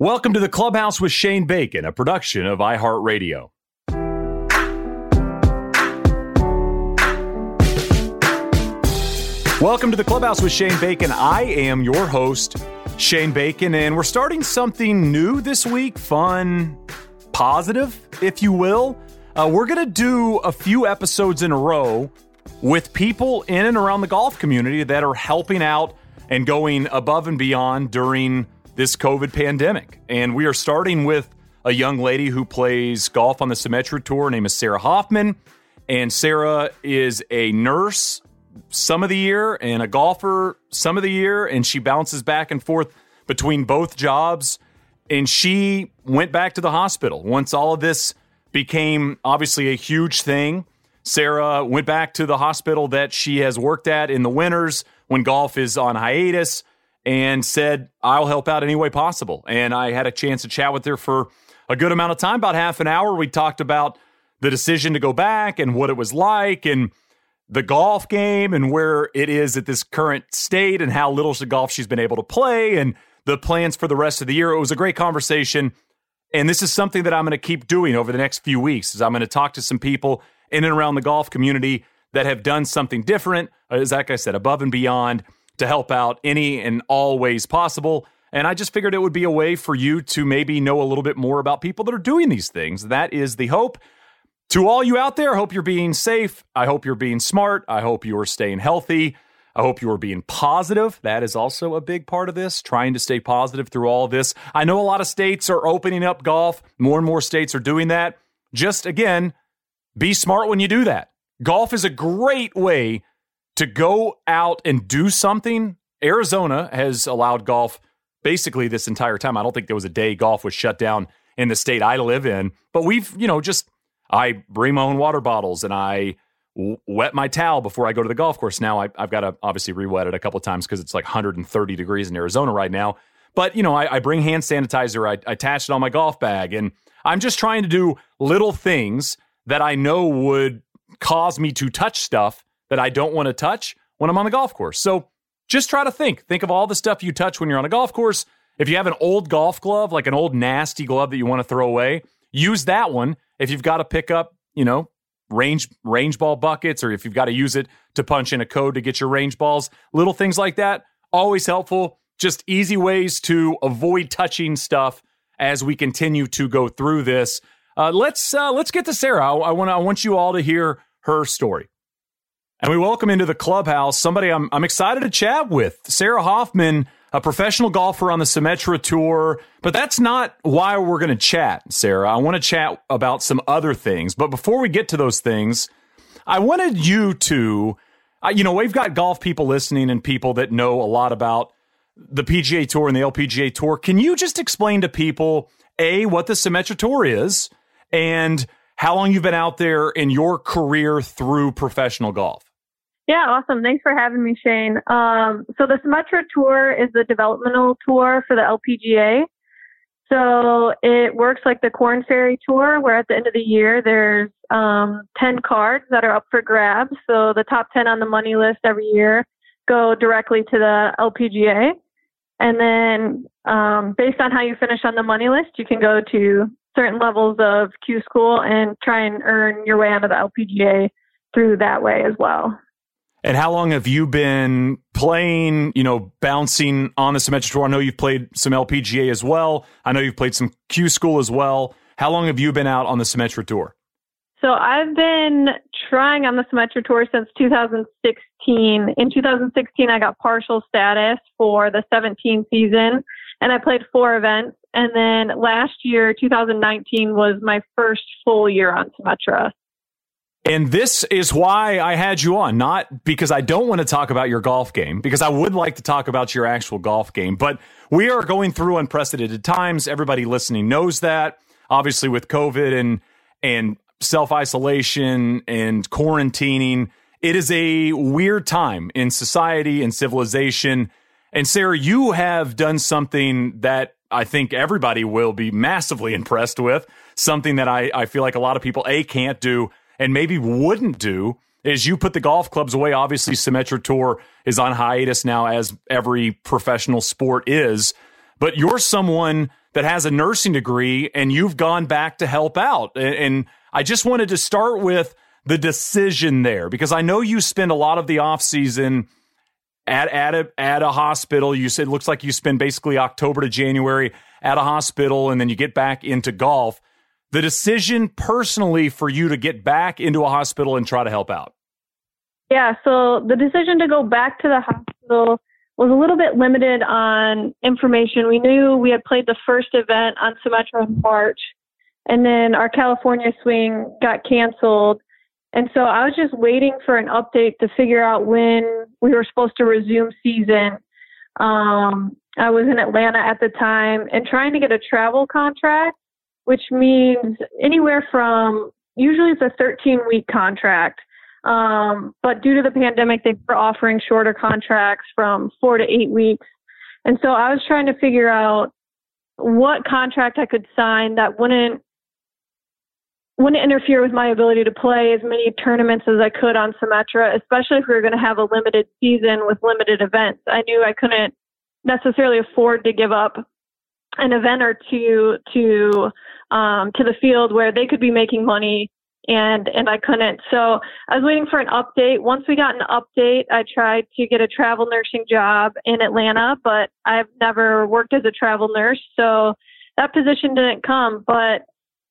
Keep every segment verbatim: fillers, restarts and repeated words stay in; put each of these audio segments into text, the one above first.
Welcome to the Clubhouse with Shane Bacon, a production of iHeartRadio. Welcome to the Clubhouse with Shane Bacon. I am your host, Shane Bacon, and we're starting something new this week, fun, positive, if you will. Uh, we're going to do a few episodes in a row with people in and around the golf community that are helping out and going above and beyond during this COVID pandemic. And we are starting with a young lady who plays golf on the Symetra Tour. Her name is Sarah Hoffman. And Sarah is a nurse some of the year and a golfer some of the year. And she bounces back and forth between both jobs. And she went back to the hospital once all of this became obviously a huge thing. Sarah went back to the hospital that she has worked at in the winters when golf is on hiatus, and said, I'll help out any way possible. And I had a chance to chat with her for a good amount of time, about half an hour. We talked about the decision to go back and what it was like and the golf game and where it is at this current state and how little golf she's been able to play and the plans for the rest of the year. It was a great conversation. And this is something that I'm going to keep doing over the next few weeks, is I'm going to talk to some people in and around the golf community that have done something different, as like I said, above and beyond, to help out any and all ways possible. And I just figured it would be a way for you to maybe know a little bit more about people that are doing these things. That is the hope. To all you out there, I hope you're being safe. I hope you're being smart. I hope you are staying healthy. I hope you are being positive. That is also a big part of this, trying to stay positive through all of this. I know a lot of states are opening up golf. More and more states are doing that. Just, again, be smart when you do that. Golf is a great way to go out and do something. Arizona has allowed golf basically this entire time. I don't think there was a day golf was shut down in the state I live in. But we've, you know, just, I bring my own water bottles and I w- wet my towel before I go to the golf course. Now I, I've got to obviously re-wet it a couple of times because it's like one hundred thirty degrees in Arizona right now. But, you know, I, I bring hand sanitizer. I, I attach it on my golf bag. And I'm just trying to do little things that I know would cause me to touch stuff that I don't want to touch when I'm on the golf course. So just try to think. Think of all the stuff you touch when you're on a golf course. If you have an old golf glove, like an old nasty glove that you want to throw away, use that one. If you've got to pick up, you know, range range ball buckets, or if you've got to use it to punch in a code to get your range balls, little things like that, always helpful. Just easy ways to avoid touching stuff as we continue to go through this. Uh, let's uh, let's get to Sarah. I, I want I want you all to hear her story. And we welcome into the Clubhouse somebody I'm I'm excited to chat with, Sarah Hoffman, a professional golfer on the Symetra Tour. But that's not why we're going to chat, Sarah. I want to chat about some other things. But before we get to those things, I wanted you to, uh, you know, we've got golf people listening and people that know a lot about the P G A Tour and the L P G A Tour. Can you just explain to people, A, what the Symetra Tour is and how long you've been out there in your career through professional golf? Yeah, awesome. Thanks for having me, Shane. Um, so the Symetra Tour is the developmental tour for the L P G A. So it works like the Korn Ferry Tour, where at the end of the year, there's um, ten cards that are up for grabs. So the top ten on the money list every year go directly to the L P G A. And then um, based on how you finish on the money list, you can go to certain levels of Q School and try and earn your way onto the L P G A through that way as well. And how long have you been playing, you know, bouncing on the Symetra Tour? I know you've played some L P G A as well. I know you've played some Q School as well. How long have you been out on the Symetra Tour? So I've been trying on the Symetra Tour since two thousand sixteen. In two thousand sixteen, I got partial status for the seventeen season, and I played four events. And then last year, two thousand nineteen, was my first full year on Symetra. And this is why I had you on, not because I don't want to talk about your golf game, because I would like to talk about your actual golf game. But we are going through unprecedented times. Everybody listening knows that. Obviously, with COVID and and self-isolation and quarantining, it is a weird time in society and civilization. And Sarah, you have done something that I think everybody will be massively impressed with, something that I, I feel like a lot of people, A, can't do, and maybe wouldn't do, is you put the golf clubs away. Obviously, Symetra Tour is on hiatus now, as every professional sport is. But you're someone that has a nursing degree, and you've gone back to help out. And, and I just wanted to start with the decision there, because I know you spend a lot of the off season at at a, at a hospital. You said it looks like you spend basically October to January at a hospital, and then you get back into golf. The decision personally for you to get back into a hospital and try to help out. Yeah, so the decision to go back to the hospital was a little bit limited on information. We knew we had played the first event on Symetra in March, and then our California swing got canceled. And so I was just waiting for an update to figure out when we were supposed to resume season. Um, I was in Atlanta at the time and trying to get a travel contract, which means anywhere from, usually it's a thirteen-week contract. Um, but due to the pandemic, they were offering shorter contracts from four to eight weeks. And so I was trying to figure out what contract I could sign that wouldn't wouldn't interfere with my ability to play as many tournaments as I could on Symetra, especially if we were going to have a limited season with limited events. I knew I couldn't necessarily afford to give up an event or two to um, to the field where they could be making money, and and I couldn't. So I was waiting for an update. Once we got an update, I tried to get a travel nursing job in Atlanta, but I've never worked as a travel nurse, so that position didn't come. But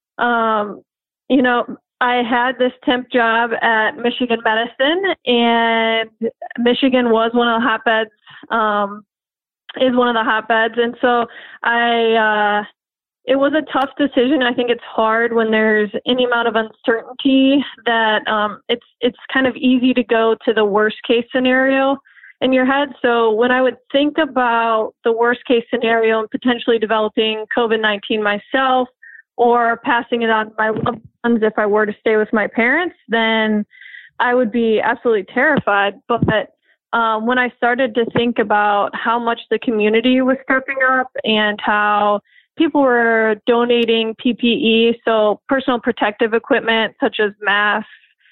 um, you know, I had this temp job at Michigan Medicine, and Michigan was one of the hotbeds, um, is one of the hotbeds. And so I, uh, it was a tough decision. I think it's hard when there's any amount of uncertainty that um, it's, it's kind of easy to go to the worst case scenario in your head. So when I would think about the worst case scenario and potentially developing COVID nineteen myself, or passing it on to my loved ones if I were to stay with my parents, then I would be absolutely terrified. But um, when I started to think about how much the community was stepping up and how people were donating P P E, so personal protective equipment such as masks,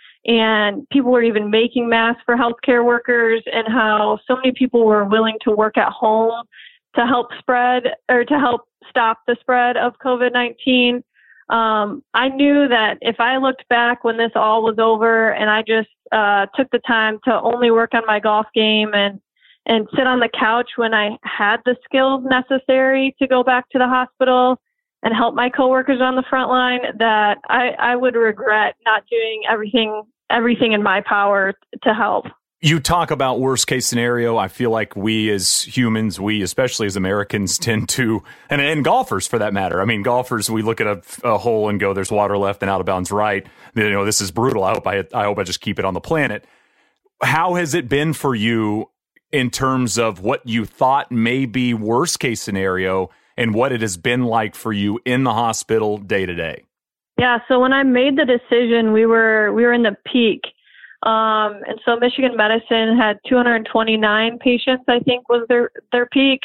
and people were even making masks for healthcare workers, and how so many people were willing to work at home to help spread or to help stop the spread of COVID nineteen. Um, I knew that if I looked back when this all was over and I just uh, took the time to only work on my golf game and, and sit on the couch when I had the skills necessary to go back to the hospital and help my coworkers on the front line, that I, I would regret not doing everything, everything in my power to help. You talk about worst case scenario. I feel like we as humans, we especially as Americans, tend to, and, and golfers for that matter. I mean, golfers, we look at a, a hole and go, "There's water left and out of bounds right." You know, this is brutal. I hope I, I hope I just keep it on the planet. How has it been for you in terms of what you thought may be worst case scenario and what it has been like for you in the hospital day to day? Yeah. So when I made the decision, we were we were in the peak. Um, and so Michigan Medicine had two hundred twenty-nine patients, I think was their, their peak,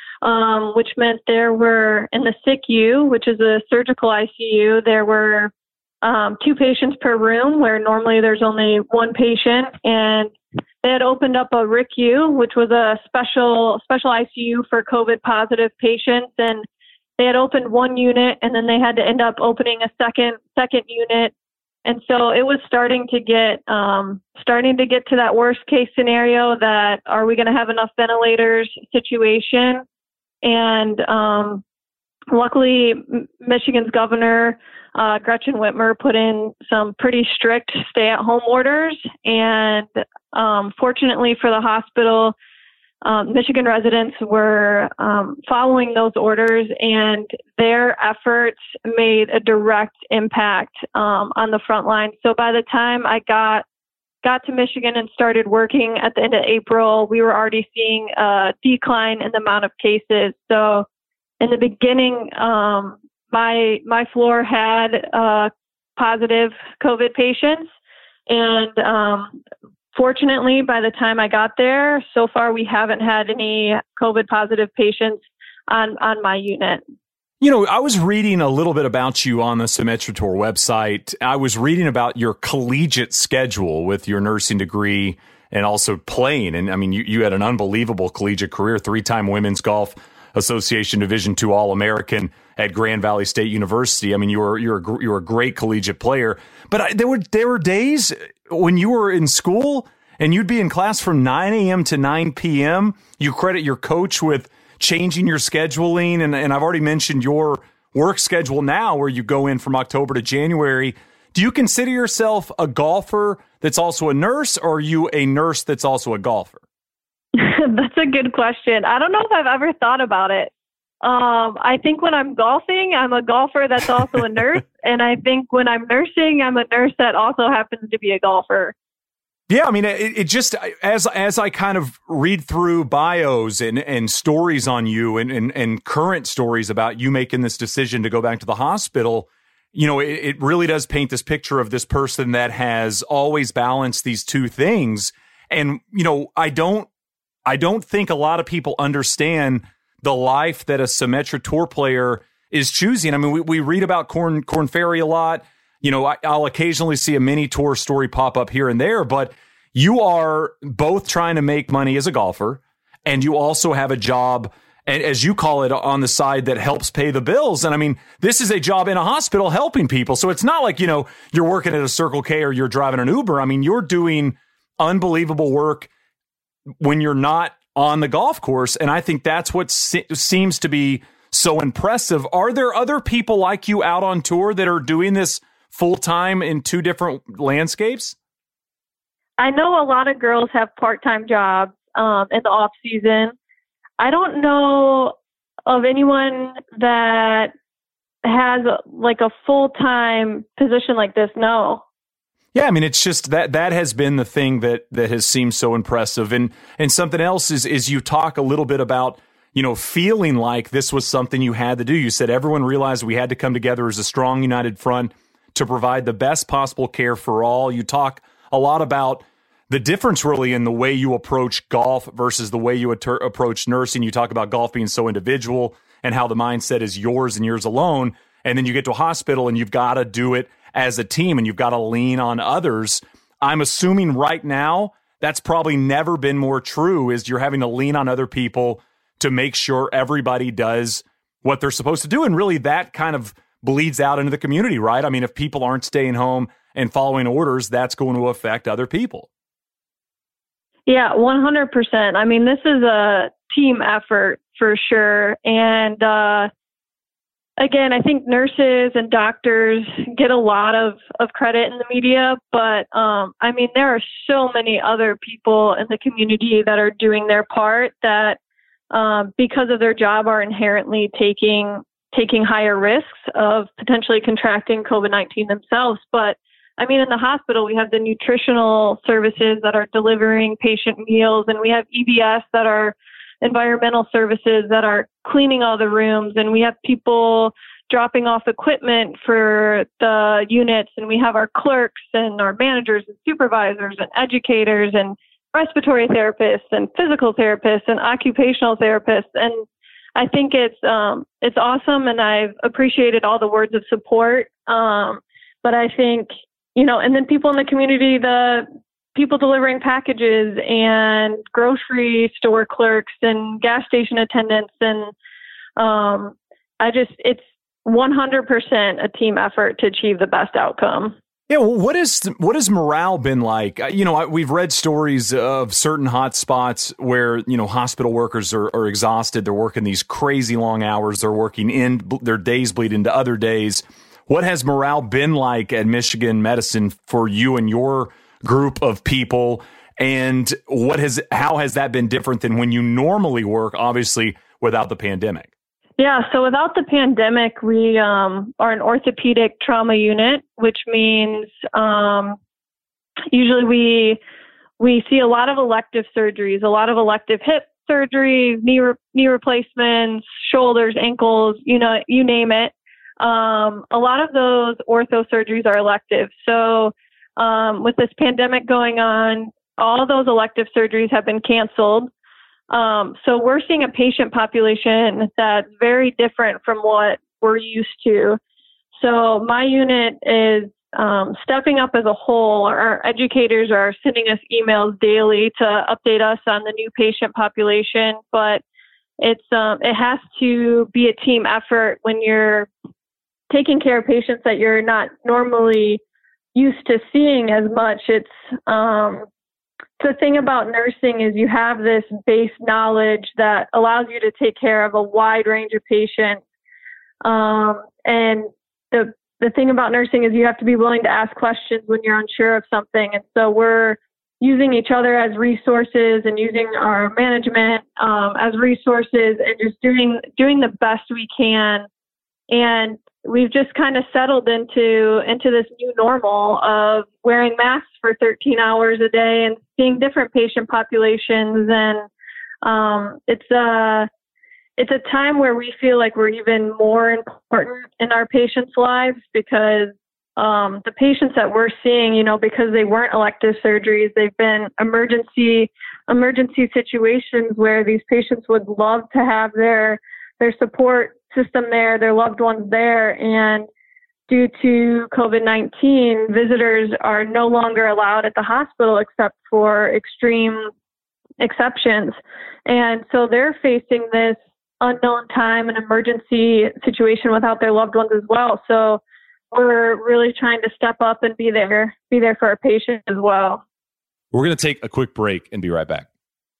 um, which meant there were in the S I C U, which is a surgical I C U, there were um, two patients per room where normally there's only one patient. And they had opened up a R I C U, which was a special, special I C U for COVID positive patients. And they had opened one unit and then they had to end up opening a second, second unit. And so it was starting to get um, starting to get to that worst case scenario that are we going to have enough ventilators situation. And um, luckily, M- Michigan's governor, uh, Gretchen Whitmer, put in some pretty strict stay-at-home orders. And um, fortunately for the hospital, Um, Michigan residents were um, following those orders, and their efforts made a direct impact um, on the front line. So by the time I got got to Michigan and started working at the end of April, we were already seeing a decline in the amount of cases. So in the beginning, um, my my floor had uh, positive COVID patients, and um, fortunately, by the time I got there, so far we haven't had any COVID positive patients on, on my unit. You know, I was reading a little bit about you on the Symetra Tour website. I was reading about your collegiate schedule with your nursing degree and also playing. And I mean, you, you had an unbelievable collegiate career, three-time women's golf Association Division two All-American at Grand Valley State University. I mean, you were you're a, you were a great collegiate player. But I, there were there were days when you were in school and you'd be in class from nine a.m. to nine p.m. You credit your coach with changing your scheduling, and, and I've already mentioned your work schedule now where you go in from October to January. Do you consider yourself a golfer that's also a nurse, or are you a nurse that's also a golfer? That's a good question. I don't know if I've ever thought about it. Um, I think when I'm golfing, I'm a golfer that's also a nurse. And I think when I'm nursing, I'm a nurse that also happens to be a golfer. Yeah, I mean, it, it just, as as I kind of read through bios and, and stories on you and, and, and current stories about you making this decision to go back to the hospital, you know, it, it really does paint this picture of this person that has always balanced these two things. And, you know, I don't, I don't think a lot of people understand the life that a Symetra Tour player is choosing. I mean, we, we read about Korn, Korn Ferry a lot. You know, I, I'll occasionally see a mini tour story pop up here and there, but you are both trying to make money as a golfer, and you also have a job, and as you call it, on the side that helps pay the bills. And I mean, this is a job in a hospital helping people. So it's not like, you know, you're working at a Circle K or you're driving an Uber. I mean, you're doing unbelievable work when you're not on the golf course. And I think that's what se- seems to be so impressive. Are there other people like you out on tour that are doing this full-time in two different landscapes? I know a lot of girls have part-time jobs um, in the off season. I don't know of anyone that has a, like a full-time position like this. No. Yeah, I mean, it's just that that has been the thing that that has seemed so impressive. And and something else is is you talk a little bit about, you know, feeling like this was something you had to do. You said everyone realized we had to come together as a strong, united front to provide the best possible care for all. You talk a lot about the difference really in the way you approach golf versus the way you atter- approach nursing. You talk about golf being so individual and how the mindset is yours and yours alone. And then you get to a hospital and you've got to do it as a team and you've got to lean on others. I'm assuming right now that's probably never been more true, is you're having to lean on other people to make sure everybody does what they're supposed to do. And really that kind of bleeds out into the community, right? I mean, if people aren't staying home and following orders, that's going to affect other people. Yeah, one hundred percent. I mean, this is a team effort for sure. And uh, again, I think nurses and doctors get a lot of, of credit in the media, but um, I mean, there are so many other people in the community that are doing their part that um, because of their job are inherently taking taking higher risks of potentially contracting COVID nineteen themselves. But I mean, in the hospital, we have the nutritional services that are delivering patient meals, and we have E V S that are environmental services that are cleaning all the rooms, and we have people dropping off equipment for the units, and we have our clerks and our managers and supervisors and educators and respiratory therapists and physical therapists and occupational therapists. And I think it's um, it's awesome, and I've appreciated all the words of support. Um, but I think, you know, and then people in the community, the people delivering packages and grocery store clerks and gas station attendants. And um, I just, it's one hundred percent a team effort to achieve the best outcome. Yeah, well, what is what has morale been like? You know, we've read stories of certain hot spots where, you know, hospital workers are, are exhausted. They're working these crazy long hours. They're working in, their days bleed into other days. What has morale been like at Michigan Medicine for you and your group of people? And what has how has that been different than when you normally work, obviously, without the pandemic? Yeah, so without the pandemic, we um, are an orthopedic trauma unit, which means um, usually we we see a lot of elective surgeries, a lot of elective hip surgeries, knee re- knee replacements, shoulders, ankles, you know, you name it. Um, a lot of those ortho surgeries are elective. So um, with this pandemic going on, all those elective surgeries have been canceled. Um, so we're seeing a patient population that's very different from what we're used to. So my unit is um, stepping up as a whole. Our educators are sending us emails daily to update us on the new patient population. But it's um, it has to be a team effort when you're taking care of patients that you're not normally used to seeing as much. It's um, the thing about nursing is you have this base knowledge that allows you to take care of a wide range of patients. Um, and the the thing about nursing is you have to be willing to ask questions when you're unsure of something. And so we're using each other as resources and using our management um, as resources and just doing doing the best we can. And we've just kind of settled into into this new normal of wearing masks for thirteen hours a day and seeing different patient populations. And um, it's a it's a time where we feel like we're even more important in our patients' lives because um, the patients that we're seeing, you know, because they weren't elective surgeries, they've been emergency emergency situations where these patients would love to have their their support system there, their loved ones there. And due to COVID nineteen, visitors are no longer allowed at the hospital except for extreme exceptions. And so they're facing this unknown time and emergency situation without their loved ones as well. So we're really trying to step up and be there, be there for our patients as well. We're going to take a quick break and be right back.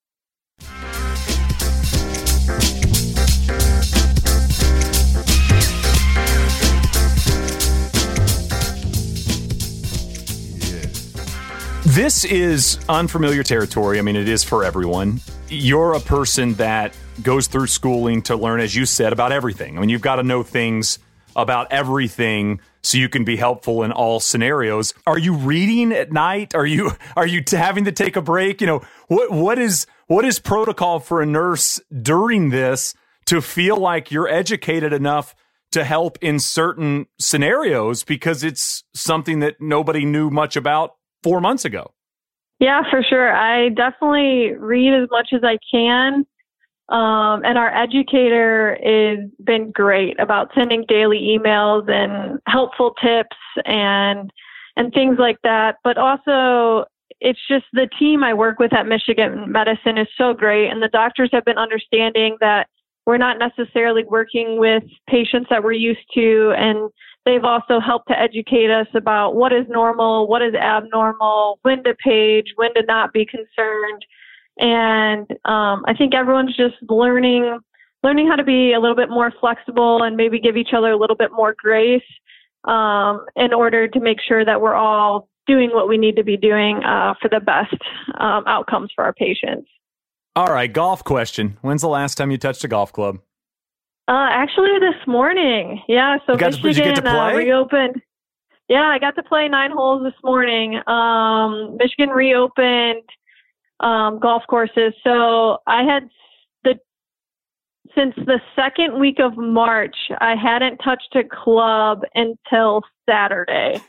This is unfamiliar territory. I mean, it is for everyone. You're a person that goes through schooling to learn, as you said, about everything. I mean, you've got to know things about everything so you can be helpful in all scenarios. Are you reading at night? Are you are you t- having to take a break? You know, what what is what is protocol for a nurse during this to feel like you're educated enough to help in certain scenarios because it's something that nobody knew much about four months ago? Yeah, for sure. I definitely read as much as I can. Um, and our educator has been great about sending daily emails and helpful tips and and things like that. But also, it's just the team I work with at Michigan Medicine is so great. And the doctors have been understanding that we're not necessarily working with patients that we're used to. And they've also helped to educate us about what is normal, what is abnormal, when to page, when to not be concerned. And um, I think everyone's just learning learning how to be a little bit more flexible and maybe give each other a little bit more grace um, in order to make sure that we're all doing what we need to be doing uh, for the best um, outcomes for our patients. All right, golf question. When's the last time you touched a golf club? Uh, actually, this morning. Yeah, so you got Michigan to, did you get to play? Uh, reopened. Yeah, I got to play nine holes this morning. Um, Michigan reopened um, golf courses. So I had the since the second week of March, I hadn't touched a club until Saturday.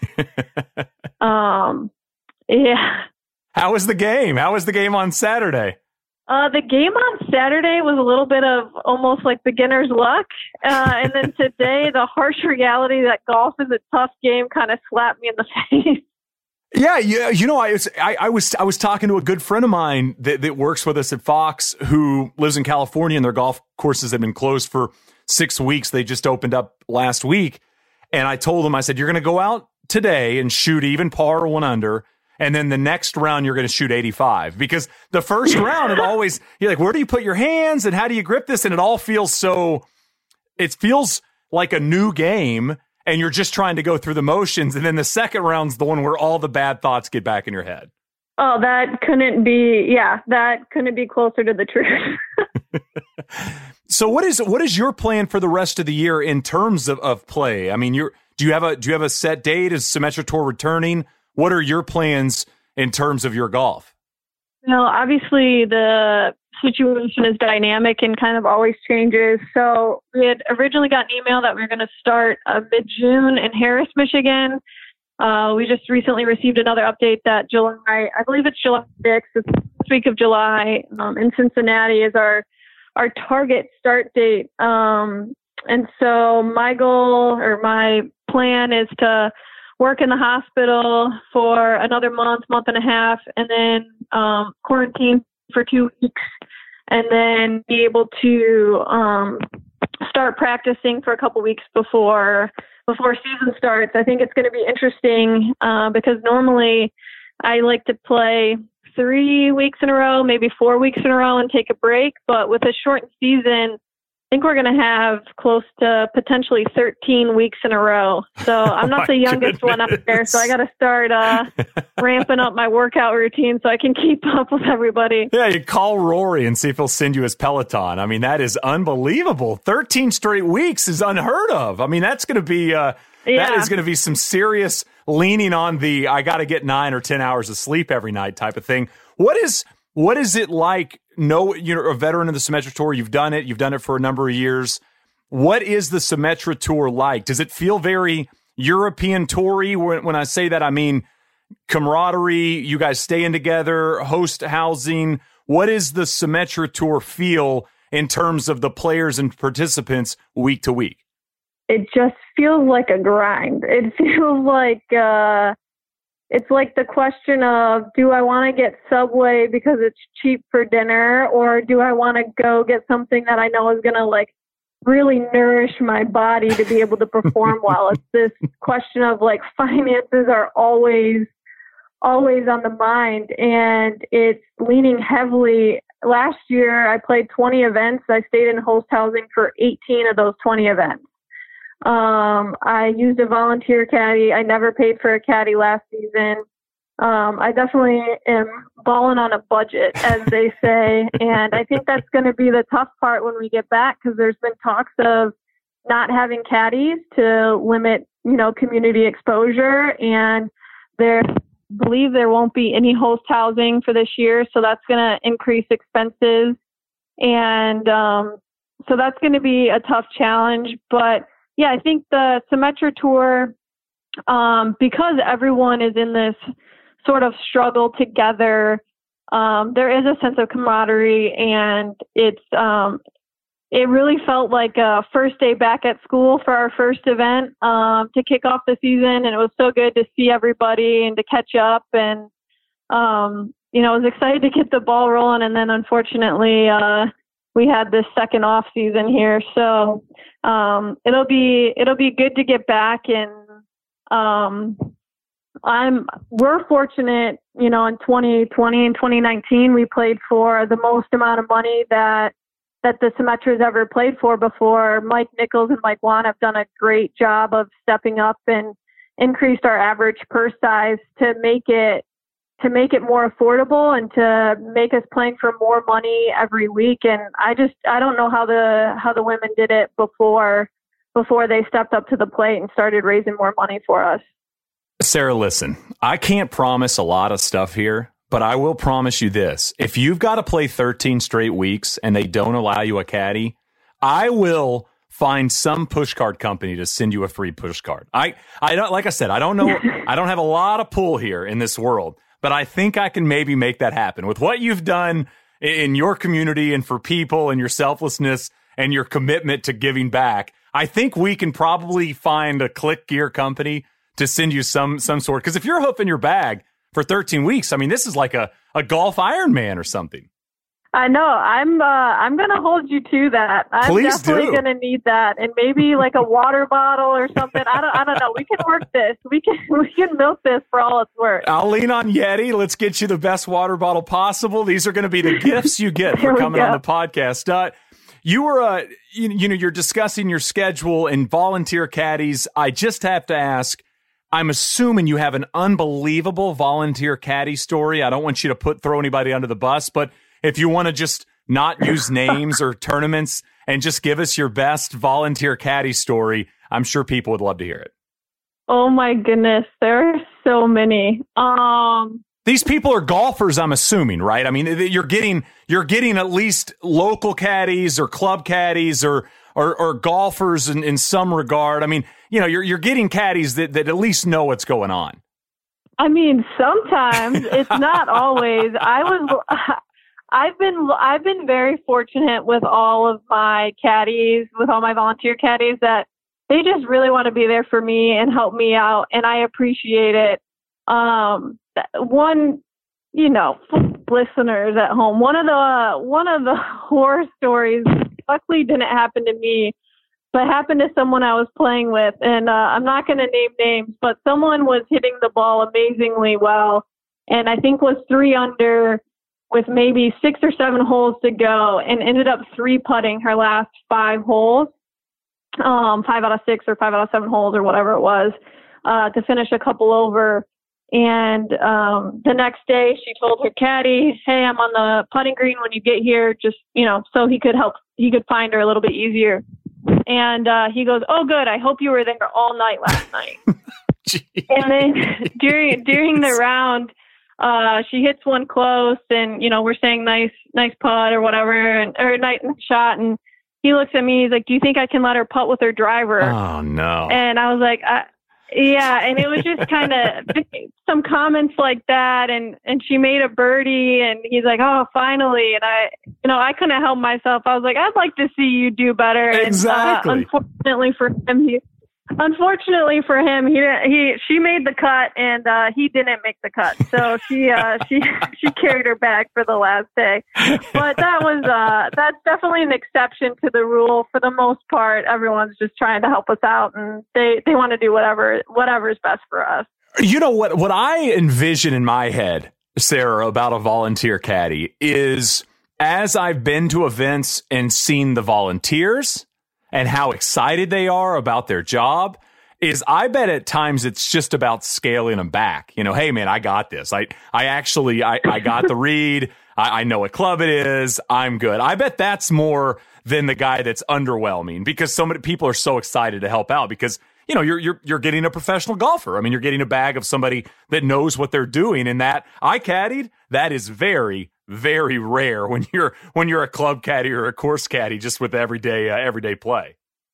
um, yeah. How was the game? How was the game on Saturday? Uh, the game on Saturday was a little bit of almost like beginner's luck. Uh, and then today, the harsh reality that golf is a tough game kind of slapped me in the face. Yeah, you, you know, I was, I, I was I was talking to a good friend of mine that, that works with us at Fox who lives in California, and their golf courses have been closed for six weeks. They just opened up last week. And I told him, I said, you're going to go out today and shoot even par or one under. And then the next round, you're going to shoot eighty-five, because the first round, it always, you're like, where do you put your hands and how do you grip this? And it all feels so, it feels like a new game and you're just trying to go through the motions. And then the second round's the one where all the bad thoughts get back in your head. Oh, that couldn't be, yeah, that couldn't be closer to the truth. So what is, what is your plan for the rest of the year in terms of, of play? I mean, you're, do you have a, do you have a set date? Is Symetra Tour returning? What are your plans in terms of your golf? Well, obviously the situation is dynamic and kind of always changes. So we had originally got an email that we were going to start uh, mid-June in Harris, Michigan. Uh, we just recently received another update that July, I believe it's July sixth, it's this week of July, um, in Cincinnati is our our target start date. Um, and so my goal or my plan is to work in the hospital for another month, month and a half, and then um, quarantine for two weeks, and then be able to um, start practicing for a couple weeks before before season starts. I think it's going to be interesting uh, because normally I like to play three weeks in a row, maybe four weeks in a row and take a break. But with a shortened season, I think we're going to have close to potentially thirteen weeks in a row. So I'm not oh the youngest goodness. one up there. So I got to start uh, ramping up my workout routine so I can keep up with everybody. Yeah, you call Rory and see if he'll send you his Peloton. I mean, that is unbelievable. thirteen straight weeks is unheard of. I mean, that's going to be uh, yeah. that is going to be some serious leaning on the I got to get nine or ten hours of sleep every night type of thing. What is what is it like? No, you're a veteran of the Symetra Tour. You've done it. You've done it for a number of years. What is the Symetra Tour like? Does it feel very European toury? When, when I say that, I mean camaraderie, you guys staying together, host housing. What is the Symetra Tour feel in terms of the players and participants week to week? It just feels like a grind. It feels like uh, it's like the question of, do I want to get Subway because it's cheap for dinner, or do I want to go get something that I know is going to like really nourish my body to be able to perform well? It's this question of like finances are always, always on the mind, and it's leaning heavily. Last year I played twenty events. I stayed in host housing for eighteen of those twenty events. Um, I used a volunteer caddy. I never paid for a caddy last season. Um, I definitely am balling on a budget, as they say. And I think that's going to be the tough part when we get back, because there's been talks of not having caddies to limit, you know, community exposure. And there, believe there won't be any host housing for this year. So that's going to increase expenses. And, um, so that's going to be a tough challenge, but yeah, I think the Symetra Tour, um, because everyone is in this sort of struggle together, um, there is a sense of camaraderie, and it's um, it really felt like a first day back at school for our first event um, to kick off the season, and it was so good to see everybody and to catch up, and um, you know, I was excited to get the ball rolling, and then unfortunately uh, we had this second off season here, so. Um, it'll be, it'll be good to get back, and, um, I'm, we're fortunate, you know, in twenty twenty and twenty nineteen, we played for the most amount of money that, that the Symetra's ever played for before. Mike Nichols and Mike Wan have done a great job of stepping up and increased our average purse size to make it, to make it more affordable and to make us playing for more money every week. And I just, I don't know how the, how the women did it before, before they stepped up to the plate and started raising more money for us. Sarah, listen, I can't promise a lot of stuff here, but I will promise you this. If you've got to play thirteen straight weeks and they don't allow you a caddy, I will find some push card company to send you a free push card. I, I don't, like I said, I don't know, I don't have a lot of pull here in this world, but I think I can maybe make that happen with what you've done in your community and for people and your selflessness and your commitment to giving back. I think we can probably find a Click Gear company to send you some, some sort. Cause if you're hoofing your bag for thirteen weeks, I mean, this is like a, a golf Ironman or something. I know. I'm uh, I'm gonna hold you to that. I'm Please definitely do. gonna need that, and maybe like a water bottle or something. I don't I don't know. We can work this. We can we can milk this for all it's worth. I'll lean on Yeti. Let's get you the best water bottle possible. These are going to be the gifts you get for coming on the podcast. Uh, you were uh, you, you know you're discussing your schedule and volunteer caddies. I just have to ask. I'm assuming you have an unbelievable volunteer caddy story. I don't want you to put throw anybody under the bus, but if you want to just not use names or tournaments and just give us your best volunteer caddy story, I'm sure people would love to hear it. Oh my goodness, there are so many. Um, These people are golfers, I'm assuming, right? I mean, you're getting you're getting at least local caddies or club caddies or or, or golfers in, in some regard. I mean, you know, you're you're getting caddies that, that at least know what's going on. I mean, sometimes it's not always. I was. I've been I've been very fortunate with all of my caddies, with all my volunteer caddies, that they just really want to be there for me and help me out, and I appreciate it. Um, one, you know, listeners at home. One of the one of the horror stories, luckily didn't happen to me, but happened to someone I was playing with. And uh, I'm not going to name names, but someone was hitting the ball amazingly well, and I think was three under with maybe six or seven holes to go, and ended up three putting her last five holes, um, five out of six or five out of seven holes or whatever it was, uh, to finish a couple over. And um, the next day she told her caddy, hey, I'm on the putting green when you get here, just, you know, so he could help, he could find her a little bit easier. And uh, he goes, oh, good. I hope you were there all night last night. And then during, during the round, uh, she hits one close, and, you know, we're saying nice, nice putt or whatever, and, or nice shot. And he looks at me, he's like, do you think I can let her putt with her driver? Oh, no. And I was like, I, yeah. And it was just kind of some comments like that. And, and she made a birdie, and he's like, oh, finally. And I, you know, I couldn't help myself. I was like, I'd like to see you do better. Exactly. And, uh, unfortunately for him, he, unfortunately for him, he, he, she made the cut, and, uh, he didn't make the cut. So she, uh, she, she carried her bag for the last day. But that was, uh, that's definitely an exception to the rule. For the most part, everyone's just trying to help us out, and they, they want to do whatever, whatever is best for us. You know what, what I envision in my head, Sarah, about a volunteer caddy is, as I've been to events and seen the volunteers and how excited they are about their job, is I bet at times it's just about scaling them back. You know, hey, man, I got this. I I actually, I, I got the read. I, I know what club it is. I'm good. I bet that's more than the guy that's underwhelming, because so many people are so excited to help out because, you know, you're you're you're getting a professional golfer. I mean, you're getting a bag of somebody that knows what they're doing, and that I caddied, that is very, very rare when you're when you're a club caddy or a course caddy just with everyday uh, everyday play.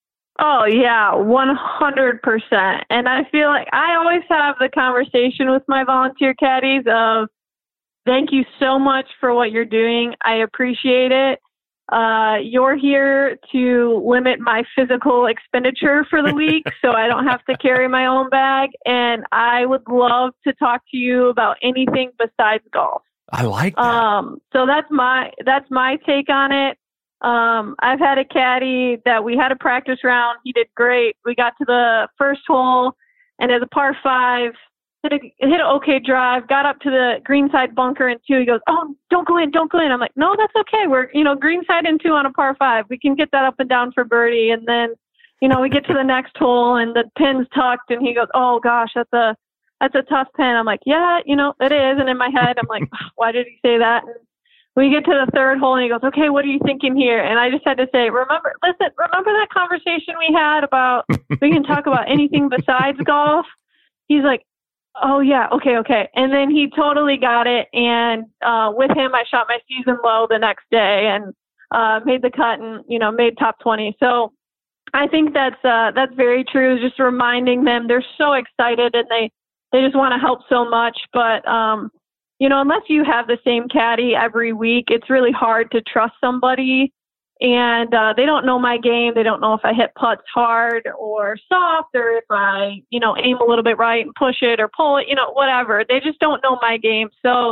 Oh yeah, one hundred percent. And I feel like I always have the conversation with my volunteer caddies of, thank you so much for what you're doing. I appreciate it. Uh, you're here to limit my physical expenditure for the week, so I don't have to carry my own bag. And I would love to talk to you about anything besides golf. I like that. Um, so that's my, that's my take on it. Um, I've had a caddy that we had a practice round. He did great. We got to the first hole, and as a par five, hit a, hit an okay drive, got up to the greenside bunker in two. He goes, oh, don't go in, don't go in. I'm like, no, that's okay. We're, you know, greenside in two on a par five. We can get that up and down for birdie. And then, you know, we get to the next hole, and the pin's tucked, and he goes, oh gosh, that's a, that's a tough pin. I'm like, yeah, you know, it is. And in my head, I'm like, why did he say that? And we get to the third hole, and he goes, okay, what are you thinking here? And I just had to say, remember, listen, remember that conversation we had about we can talk about anything besides golf? He's like, oh, yeah, okay, okay. And then he totally got it. And uh, with him, I shot my season low the next day and uh, made the cut and, you know, made top twenty. So I think that's uh, that's very true, just reminding them. They're so excited, and they, they just want to help so much. But, um, you know, unless you have the same caddy every week, it's really hard to trust somebody. And uh, they don't know my game. They don't know if I hit putts hard or soft, or if I, you know, aim a little bit right and push it or pull it, you know, whatever. They just don't know my game. So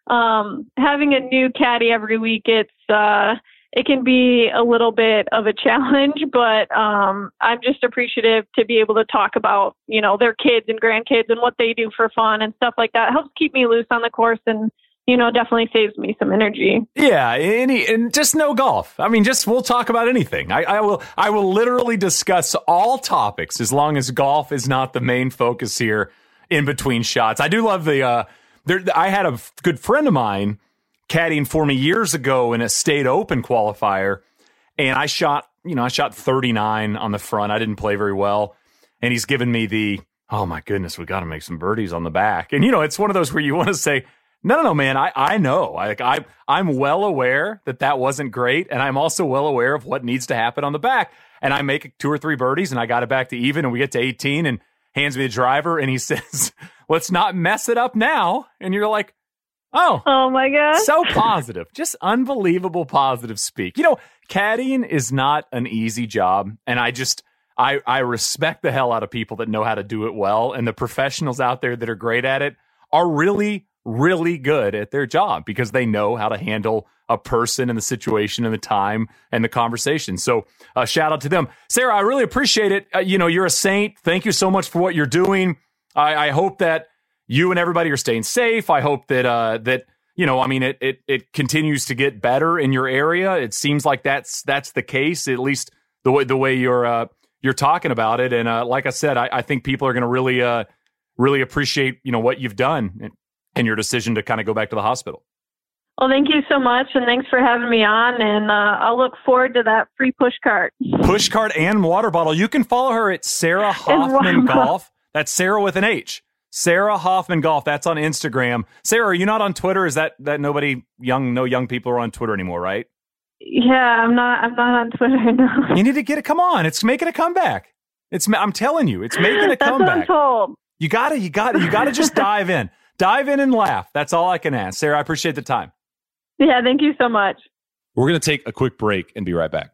um, having a new caddy every week, it's uh, it can be a little bit of a challenge, but um, I'm just appreciative to be able to talk about, you know, their kids and grandkids and what they do for fun and stuff like that. It helps keep me loose on the course, and, you know, definitely saves me some energy. Yeah, any, and just no golf. I mean, just we'll talk about anything. I, I will I will literally discuss all topics as long as golf is not the main focus here in between shots. I do love the, uh, there, I had a good friend of mine caddying for me years ago in a state open qualifier, and I shot, you know, I shot thirty-nine on the front. I didn't play very well, and he's given me the, oh my goodness, we got to make some birdies on the back. And, you know, it's one of those where you want to say, no, no, no, man, I, I know. I, I, I'm well aware that that wasn't great, and I'm also well aware of what needs to happen on the back. And I make two or three birdies, and I got it back to even, and we get to eighteen, and hands me the driver, and he says, let's not mess it up now. And you're like, oh, oh my God. So positive, just unbelievable positive speak. You know, caddying is not an easy job. And I just, I, I respect the hell out of people that know how to do it well. And the professionals out there that are great at it are really, really good at their job because they know how to handle a person and the situation and the time and the conversation. So uh, shout out to them. Sarah, I really appreciate it. Uh, you know, you're a saint. Thank you so much for what you're doing. I, I hope that you and everybody are staying safe. I hope that, uh, that you know, I mean, it, it it continues to get better in your area. It seems like that's that's the case, at least the way the way you're uh, you're talking about it. And uh, like I said, I, I think people are going to really uh, really appreciate, you know, what you've done and, and your decision to kind of go back to the hospital. Well, thank you so much, and thanks for having me on, and uh, I'll look forward to that free push cart. Push cart and water bottle. You can follow her at Sarah Hoffman Golf. That's Sarah with an H. Sarah Hoffman Golf. That's on Instagram. Sarah, are you not on Twitter? Is that that nobody young, no young people are on Twitter anymore, right? Yeah, I'm not. I'm not on Twitter now. You need to get it. Come on, it's making a comeback. It's. I'm telling you, it's making a That's comeback. What I'm told. You gotta. You gotta. You gotta just dive in. Dive in and laugh. That's all I can ask. Sarah, I appreciate the time. Yeah, thank you so much. We're going to take a quick break and be right back.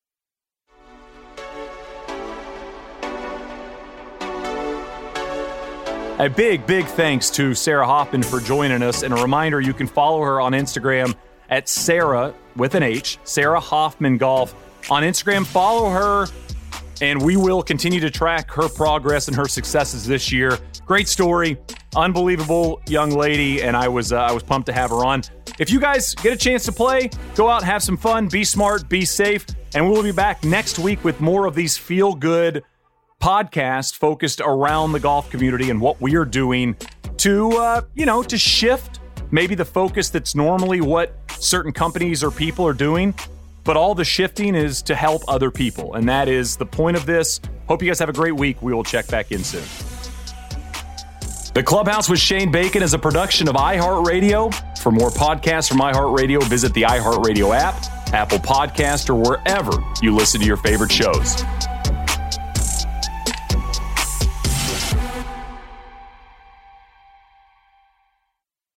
A big, big thanks to Sarah Hoffman for joining us. And a reminder, you can follow her on Instagram at Sarah with an H, Sarah Hoffman Golf. On Instagram, follow her, and we will continue to track her progress and her successes this year. Great story. Unbelievable young lady, and I was uh, I was pumped to have her on. If you guys get a chance to play, go out and have some fun, be smart, be safe, and we'll be back next week with more of these feel-good podcasts focused around the golf community and what we are doing to, uh, you know, to shift maybe the focus that's normally what certain companies or people are doing, but all the shifting is to help other people, and that is the point of this. Hope you guys have a great week. We will check back in soon. The Clubhouse with Shane Bacon is a production of iHeartRadio. For more podcasts from iHeartRadio, visit the iHeartRadio app, Apple Podcast, or wherever you listen to your favorite shows.